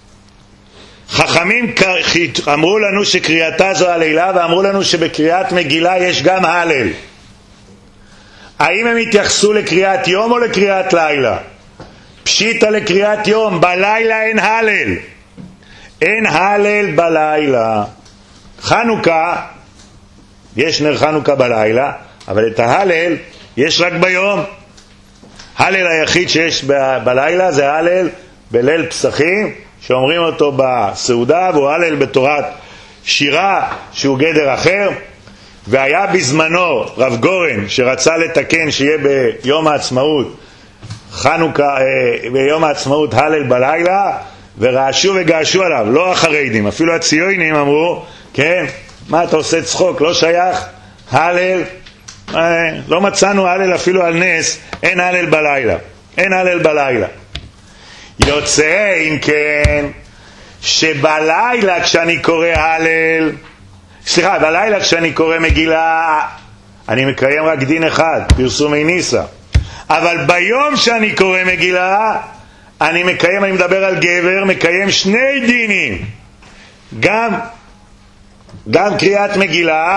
חכמים אמרו לנו שקריאתה זו הלילה, ואמרו לנו שבקריאת מגילה יש גם הלל. האם הם התייחסו לקריאת יום או לקריאת לילה? פשיטה לקריאת יום, בלילה אין הלל. אין הלל בלילה. חנוכה, יש נר חנוכה בלילה, אבל את ההלל יש רק ביום. הלל היחיד שיש בלילה זה הלל בליל פסחים, שאומרים אותו בסעודה, והוא הלל בתורת שירה שהוא גדר אחר. והיה בזמנו רב גורן שרצה לתקן שיהיה ביום העצמאות חנוכה, ביום העצמאות הלל בלילה, ורעשו וגעשו עליו, לא החרדים, אפילו הציונים אמרו, כן, מה אתה עושה צחוק, לא שייך הלל, לא מצאנו הלל אפילו על נס, אין הלל בלילה, אין הלל בלילה. יוצא אם כן שבלילה כשאני קורא הלל, סליחה, בלילה כשאני קורא מגילה אני מקיים רק דין אחד, פרסומי ניסה. אבל ביום שאני קורא מגילה אני מקיים, אני מדבר על גבר, מקיים שני דינים, גם קריאת מגילה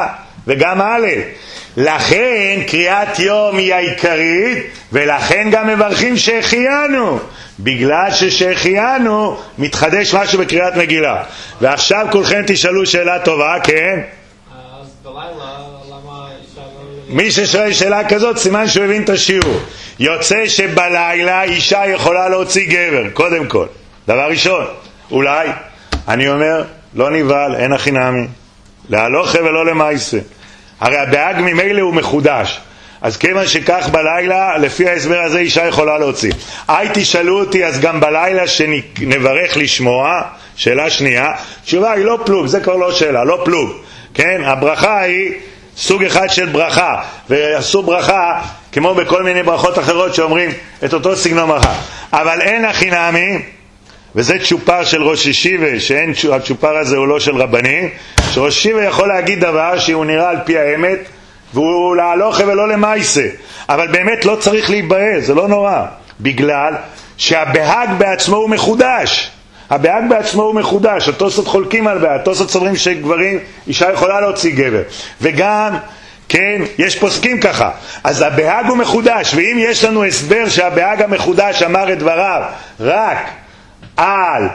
וגם הלל. לכן קריאת יום היא העיקרית, ולכן גם מברכים שהחיינו, בגלל ששהחיינו מתחדש משהו בקריאת מגילה. ועכשיו כולכם תשאלו שאלה טובה, כן? אז בלילה למה אישה לא... מי ששואל שאלה כזאת סימן שהוא הבין את השיעור. יוצא שבלילה אישה יכולה להוציא גבר, קודם כל, דבר ראשון. אולי, אני אומר, לא נבהל, אין הכי נמי, להלוכה ולא למעשה. הרי הבהג ממילא הוא מחודש, אז כיוון שכך בלילה, לפי ההסבר הזה אישה יכולה להוציא. תשאלו אותי, אז גם בלילה שנברך לשמוע, שאלה שנייה, תשובה היא לא פלוג, זה כבר לא שאלה, לא פלוג, כן? הברכה היא סוג אחד של ברכה, ועשו ברכה כמו בכל מיני ברכות אחרות שאומרים את אותו סגנון ברכה, אבל אין הכי נמי, וזה צ'ופר של ראש ישיבה, הצ'ופר הזה הוא לא של רבנים, שראש ישיבה יכול להגיד דבר שהוא נראה על פי האמת, והוא להלוכה ולא למעשה, אבל באמת לא צריך להיבהל, זה לא נורא, בגלל שהבהג בעצמו הוא מחודש. הבהג בעצמו הוא מחודש, התוספות חולקים על בהג, התוספות סוברים שגברים, אישה יכולה להוציא גבר, וגם, כן, יש פוסקים ככה, אז הבהג הוא מחודש, ואם יש לנו הסבר שהבהג המחודש אמר את דבריו רק על,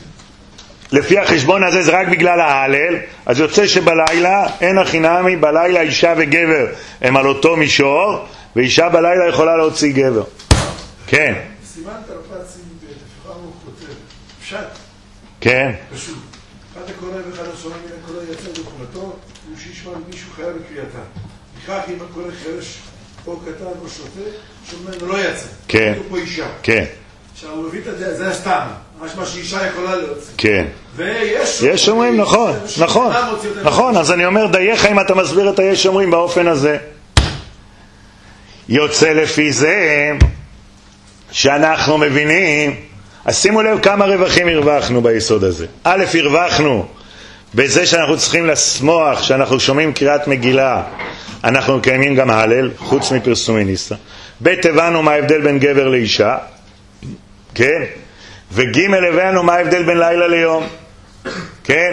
לפי החשבון הזה זה רק בגלל ההלל, אז יוצא שבלילה אין הכי נמי, בלילה אישה וגבר הם על אותו מישור, ואישה בלילה יכולה להוציא גבר. כן. סימן תרפ"צים בתפחה הוא כותב, פשט. כן. פשוט. אחד הקורא ואחד השומע מן הקורא יצא בחומתו, הוא שישמע מישהו חייב בקריאתה. בכך אם הקורא חרש או קטן או שוטה, שומע לא יצא. כן. הוא פה אישה. כן. עכשיו הוא מביא את זה הסתם, מה שאישה יכולה להוציא. כן. יש שומרים, נכון, נכון, נכון, אז אני אומר דייך אם אתה מסביר את היש שומרים באופן הזה. יוצא לפי זה שאנחנו מבינים, אז שימו לב כמה רווחים הרווחנו ביסוד הזה. א', הרווחנו בזה שאנחנו צריכים לשמוח, שאנחנו שומעים קריאת מגילה, אנחנו מקיימים גם הלל, חוץ מפרסומי ניסה. ב', הבנו מה ההבדל בין גבר לאישה, כן? וג' הבנו מה ההבדל בין לילה ליום, כן?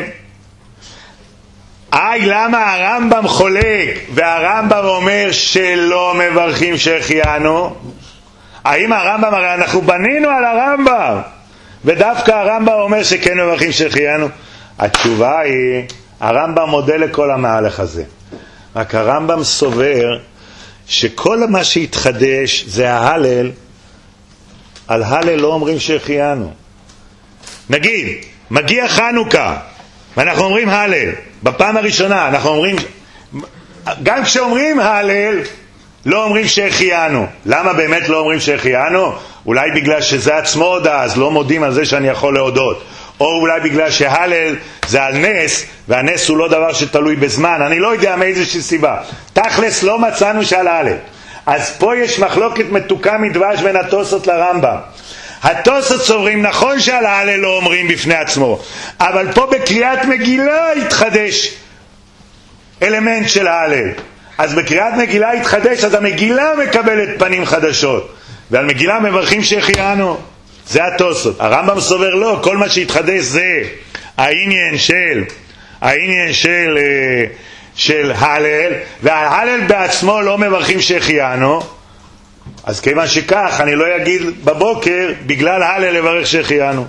למה הרמב"ם חולק והרמב"ם אומר שלא מברכים שהחיינו? האם הרמב"ם, הרי אנחנו בנינו על הרמב"ם ודווקא הרמב"ם אומר שכן מברכים שהחיינו? התשובה היא, הרמב"ם מודה לכל המהלך הזה, רק הרמב"ם סובר שכל מה שהתחדש זה ההלל, על הלל לא אומרים שהחיינו. נגיד, מגיע חנוכה ואנחנו אומרים הלל, בפעם הראשונה אנחנו אומרים, גם כשאומרים הלל לא אומרים שהחיינו. למה באמת לא אומרים שהחיינו? אולי בגלל שזה עצמו הודעה, אז לא מודים על זה שאני יכול להודות, או אולי בגלל שהלל זה על נס, והנס הוא לא דבר שתלוי בזמן, אני לא יודע מאיזושהי סיבה. תכלס לא מצאנו שעל הלל. אז פה יש מחלוקת מתוקה מדבש בין התוספות לרמב"ם. התוספות סוברים נכון שעל ההלל לא אומרים בפני עצמו, אבל פה בקריאת מגילה התחדש אלמנט של ההלל. אז בקריאת מגילה התחדש, אז המגילה מקבלת פנים חדשות, ועל מגילה מברכים שהחיינו. זה התוספות. הרמב"ם סובר לא, כל מה שהתחדש זה העניין של הלל, וההלל בעצמו לא מברכים שהחיינו. אז כיוון שכך אני לא אגיד בבוקר בגלל הלל לברך שהחיינו.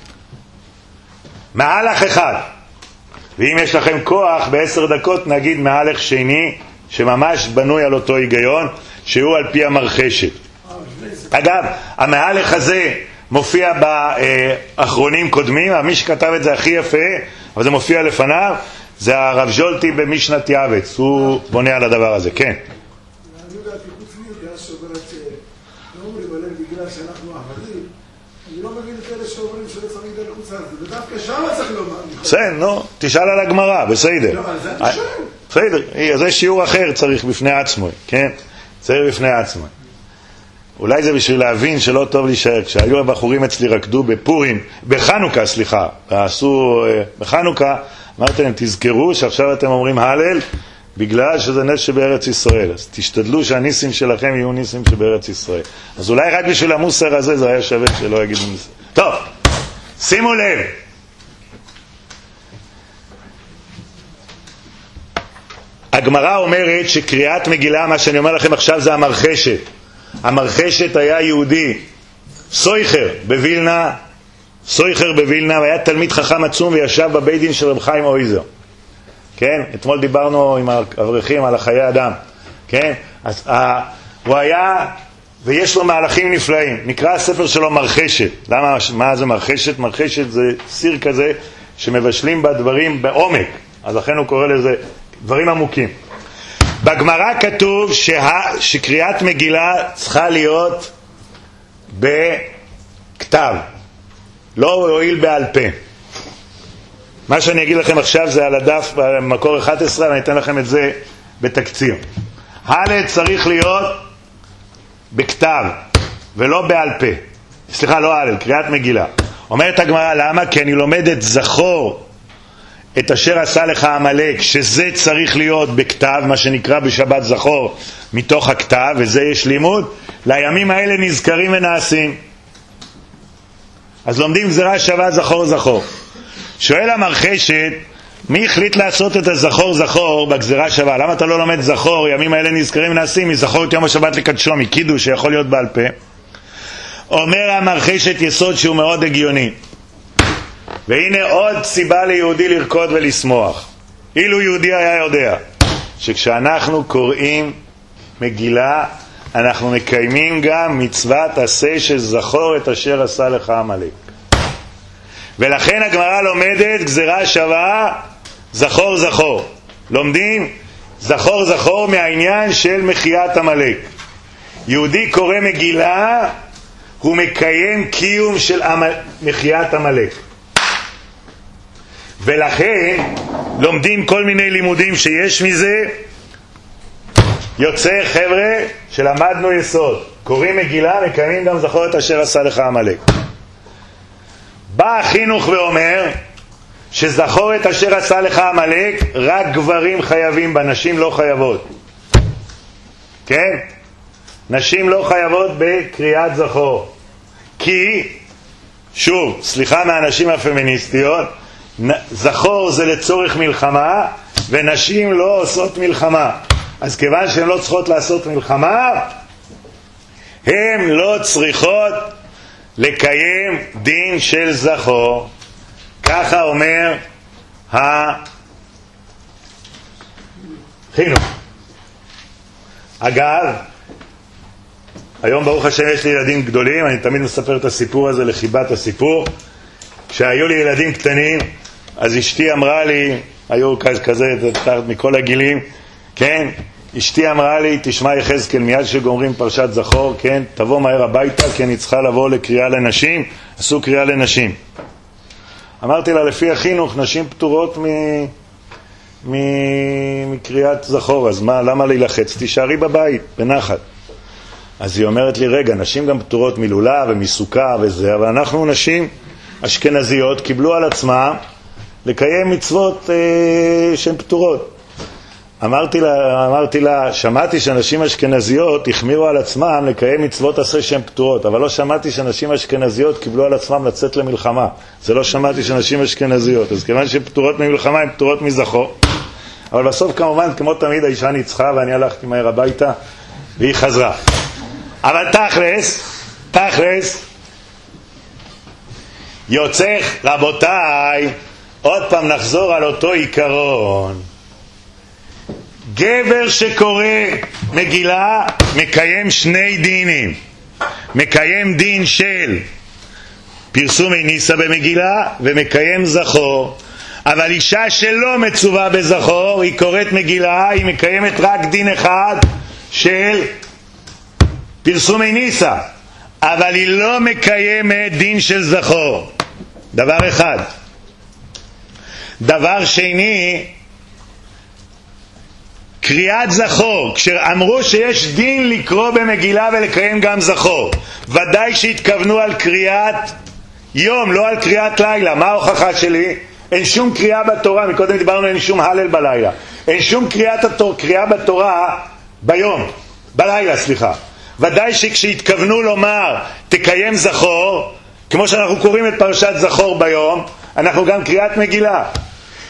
מהלך אחד, ואם יש לכם כוח ב10 דקות נגיד מהלך שני שממש בנוי על אותו היגיון שהוא על פי המרחשת. אגב, המהלך הזה מופיע באחרונים קודמים, מי שכתב את זה הכי יפה, אבל זה מופיע לפניו, זה הרב ז'ולטי במשנת יעבץ, הוא בונה על הדבר הזה, כן. אני יודעת, חוץ מידיעה שאומרת לא אומרים עליהם בגלל שאנחנו אהבלים, אני לא מבין את אלה שאומרים שלא צריך לדעת חוץ על זה, ודווקא שם צריך לומר. בסדר, נו, תשאל על הגמרא, בסדר. לא, על זה אני שואל. בסדר, זה שיעור אחר צריך בפני עצמו, כן? צריך בפני עצמו. אולי זה בשביל להבין שלא טוב להישאר. כשהיו הבחורים אצלי רקדו בפורים, בחנוכה, סליחה, עשו בחנוכה, אמרתי להם, תזכרו שעכשיו אתם אומרים הלל, בגלל שזה נס שבארץ ישראל. אז תשתדלו שהניסים שלכם יהיו ניסים שבארץ ישראל. אז אולי רק בשביל המוסר הזה זה היה שווה שלא יגידו ניסים. טוב, שימו לב. הגמרא אומרת שקריאת מגילה, מה שאני אומר לכם עכשיו, זה המרחשת. המרחשת היה יהודי, סויחר בווילנה, והיה תלמיד חכם עצום וישב בבית דין של רב חיים אויזר. כן? אתמול דיברנו עם האברכים על החיי אדם. כן? אז הוא היה, ויש לו מהלכים נפלאים. נקרא הספר שלו מרחשת. מה זה מרחשת? מרחשת זה סיר כזה שמבשלים בה דברים בעומק. אז לכן הוא קורא לזה דברים עמוקים. בגמרא כתוב שקריאת מגילה צריכה להיות בכתב, לא הועיל בעל פה. מה שאני אגיד לכם עכשיו זה על הדף במקור 11, ואני אתן לכם את זה בתקציר. הלט צריך להיות בכתב ולא בעל פה. סליחה, לא הלט, קריאת מגילה. אומרת הגמרא, למה? כי אני לומד את זכור את אשר עשה לך עמלק, שזה צריך להיות בכתב, מה שנקרא בשבת זכור מתוך הכתב, וזה יש לימוד. לימים האלה נזכרים ונעשים. אז לומדים גזירה שווה זכור זכור. שואל המרחשת, מי החליט לעשות את הזכור זכור בגזירה שווה? למה אתה לא לומד זכור, ימים האלה נזכרים ונעשים, מזכור את יום השבת לקדשו, מקידוש שיכול להיות בעל פה? אומר המרחשת יסוד שהוא מאוד הגיוני. והנה עוד סיבה ליהודי לרקוד ולשמוח. אילו יהודי היה יודע שכשאנחנו קוראים מגילה, אנחנו מקיימים גם מצוות עשה שזכור את אשר עשה לך עמלק. ולכן הגמרא לומדת גזירה שווה זכור זכור. לומדים זכור זכור מהעניין של מחיית עמלק. יהודי קורא מגילה, הוא מקיים קיום של מחיית עמלק. ולכן לומדים כל מיני לימודים שיש מזה. יוצא חבר'ה שלמדנו יסוד, קוראים מגילה, מקיימים גם זכור את אשר עשה לך עמלק. בא החינוך ואומר שזכור את אשר עשה לך עמלק רק גברים חייבים בה, נשים לא חייבות. כן? נשים לא חייבות בקריאת זכור. כי, שוב, סליחה מהנשים הפמיניסטיות, זכור זה לצורך מלחמה, ונשים לא עושות מלחמה. אז כיוון שהן לא צריכות לעשות מלחמה, הן לא צריכות לקיים דין של זכור. ככה אומר החינוך. אגב, היום ברוך השם יש לי ילדים גדולים, אני תמיד מספר את הסיפור הזה לחיבת הסיפור. כשהיו לי ילדים קטנים, אז אשתי אמרה לי, היו כזה מכל הגילים, כן? אשתי אמרה לי, תשמע יחזקאל, מיד שגומרים פרשת זכור, כן? תבוא מהר הביתה, כי אני צריכה לבוא לקריאה לנשים. עשו קריאה לנשים. אמרתי לה, לפי החינוך, נשים פטורות מקריאת זכור, אז מה, למה להילחץ? תישארי בבית, בנחת. אז היא אומרת לי, רגע, נשים גם פטורות מלולה ומסוכה וזה, אבל אנחנו נשים אשכנזיות קיבלו על עצמה לקיים מצוות שהן פטורות. אמרתי לה, שמעתי שאנשים אשכנזיות החמירו על עצמם לקיים מצוות עשה שהן פטורות, אבל לא שמעתי שאנשים אשכנזיות קיבלו על עצמם לצאת למלחמה. זה לא שמעתי שאנשים אשכנזיות. אז כיוון שהן פטורות ממלחמה, הן פטורות מזכור. אבל בסוף כמובן, כמו תמיד, האישה ניצחה ואני הלכתי מהר הביתה והיא חזרה. אבל תכלס, יוצא, רבותיי, עוד פעם נחזור על אותו עיקרון. גבר שקורא מגילה מקיים שני דינים. מקיים דין של פרסומי ניסה במגילה ומקיים זכור. אבל אישה שלא מצווה בזכור, היא קוראת מגילה, היא מקיימת רק דין אחד של פרסומי ניסה, אבל היא לא מקיימת דין של זכור. דבר אחד. דבר שני, קריאת זכור. כשאמרו שיש דין לקרוא במגילה ולקיים גם זכור, ודאי שהתכוונו על קריאת יום, לא על קריאת לילה. מה ההוכחה שלי? אין שום קריאה בתורה, מקודם דיברנו אין שום הלל בלילה, אין שום קריאה בתורה ביום, בלילה, סליחה. ודאי שכשהתכוונו לומר תקיים זכור, כמו שאנחנו קוראים את פרשת זכור ביום, אנחנו גם קריאת מגילה.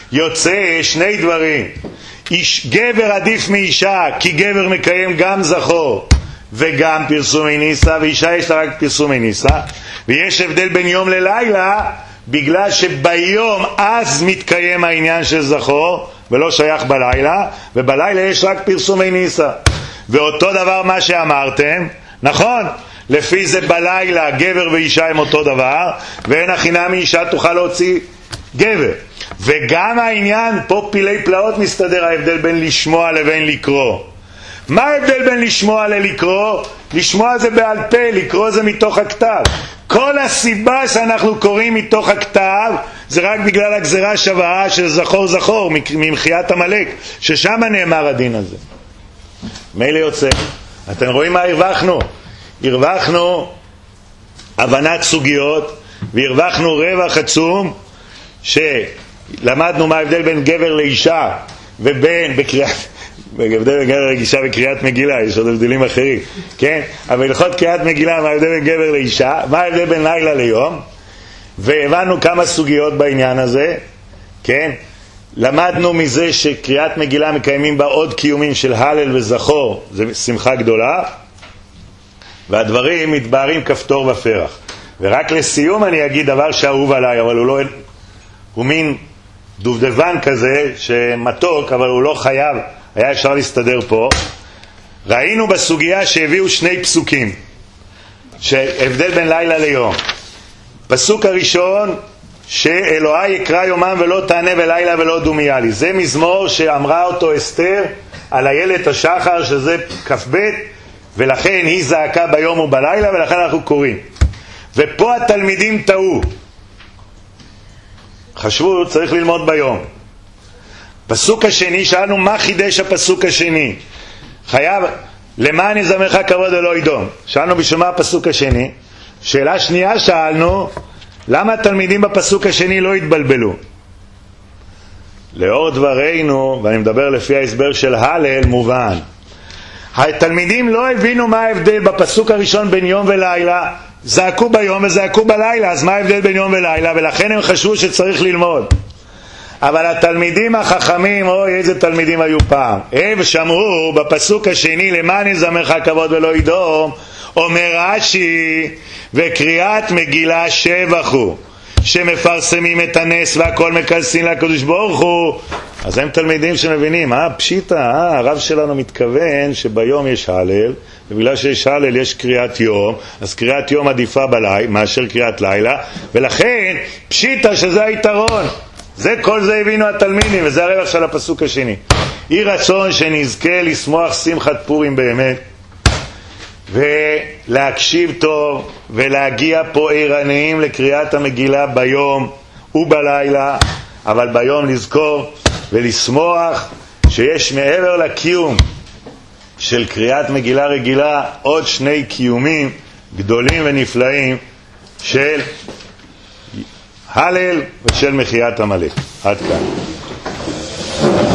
יוצא שני דברים. גבר עדיף מאישה, כי גבר מקיים גם זכור וגם פרסומי ניסה, ואישה יש לה רק פרסומי ניסה. ויש הבדל בין יום ללילה, בגלל שביום אז מתקיים העניין של זכור ולא שייך בלילה, ובלילה יש רק פרסומי ניסה. ואותו דבר מה שאמרתם, נכון, לפי זה בלילה גבר ואישה הם אותו דבר, ואין החינם מאישה תוכל להוציא גבר. וגם העניין, פה פילי פלאות מסתדר ההבדל בין לשמוע לבין לקרוא. מה ההבדל בין לשמוע ללקרוא? לשמוע זה בעל פה, לקרוא זה מתוך הכתב. כל הסיבה שאנחנו קוראים מתוך הכתב זה רק בגלל הגזרה שווה של זכור זכור ממחיית המלאק, ששם נאמר הדין הזה. מילא יוצא, אתם רואים מה הרווחנו? הרווחנו הבנת סוגיות, והרווחנו רווח עצום, שלמדנו מה ההבדל בין גבר לאישה, ובין ההבדל בין גבר לאישה בקריאת מגילה, יש עוד הבדלים אחרים, כן? אבל הלכות קריאת מגילה, מה ההבדל בין גבר לאישה, מה ההבדל בין לילה ליום, והבנו כמה סוגיות בעניין הזה, כן? למדנו מזה שקריאת מגילה מקיימים בה עוד קיומים של הלל וזכור, זה שמחה גדולה, והדברים מתבהרים כפתור ופרח. ורק לסיום אני אגיד דבר שאהוב עליי, אבל הוא מין דובדבן כזה שמתוק, אבל הוא לא חייב, היה אפשר להסתדר פה. ראינו בסוגיה שהביאו שני פסוקים, שהבדל בין לילה ליום. פסוק הראשון, שאלוהי יקרא יומם ולא תענה ולילה ולא דומיה לי. זה מזמור שאמרה אותו אסתר על הילד השחר, שזה כ"ב, ולכן היא זעקה ביום ובלילה, ולכן אנחנו קוראים. ופה התלמידים טעו, חשבו צריך ללמוד ביום. פסוק השני, שאלנו מה חידש הפסוק השני, חייב למען יזמרך כבוד ולא ידום. שאלנו בשביל מה הפסוק השני. שאלה שנייה שאלנו, למה התלמידים בפסוק השני לא התבלבלו? לאור דברינו, ואני מדבר לפי ההסבר של הלל, מובן. התלמידים לא הבינו מה ההבדל בפסוק הראשון בין יום ולילה, זעקו ביום וזעקו בלילה, אז מה ההבדל בין יום ולילה? ולכן הם חשבו שצריך ללמוד. אבל התלמידים החכמים, אוי איזה תלמידים היו פעם, הם שמעו בפסוק השני למען יזמרך כבוד ולא ידום, אומר רש"י, וקריאת מגילה שבח הוא, שמפרסמים את הנס והכל מקלסין לקדוש ברוך הוא. אז הם תלמידים שמבינים, פשיטה, הרב שלנו מתכוון שביום יש הלל, ובגלל שיש הלל יש קריאת יום, אז קריאת יום עדיפה מאשר קריאת לילה, ולכן פשיטה שזה היתרון. כל זה הבינו התלמידים, וזה הרווח של הפסוק השני. יהי רצון שנזכה לשמוח שמחת פורים באמת, ולהקשיב טוב, ולהגיע פה ערניים לקריאת המגילה ביום ובלילה, אבל ביום לזכור ולשמוח שיש מעבר לקיום של קריאת מגילה רגילה עוד שני קיומים גדולים ונפלאים של הלל ושל מחיית המלאק. עד כאן.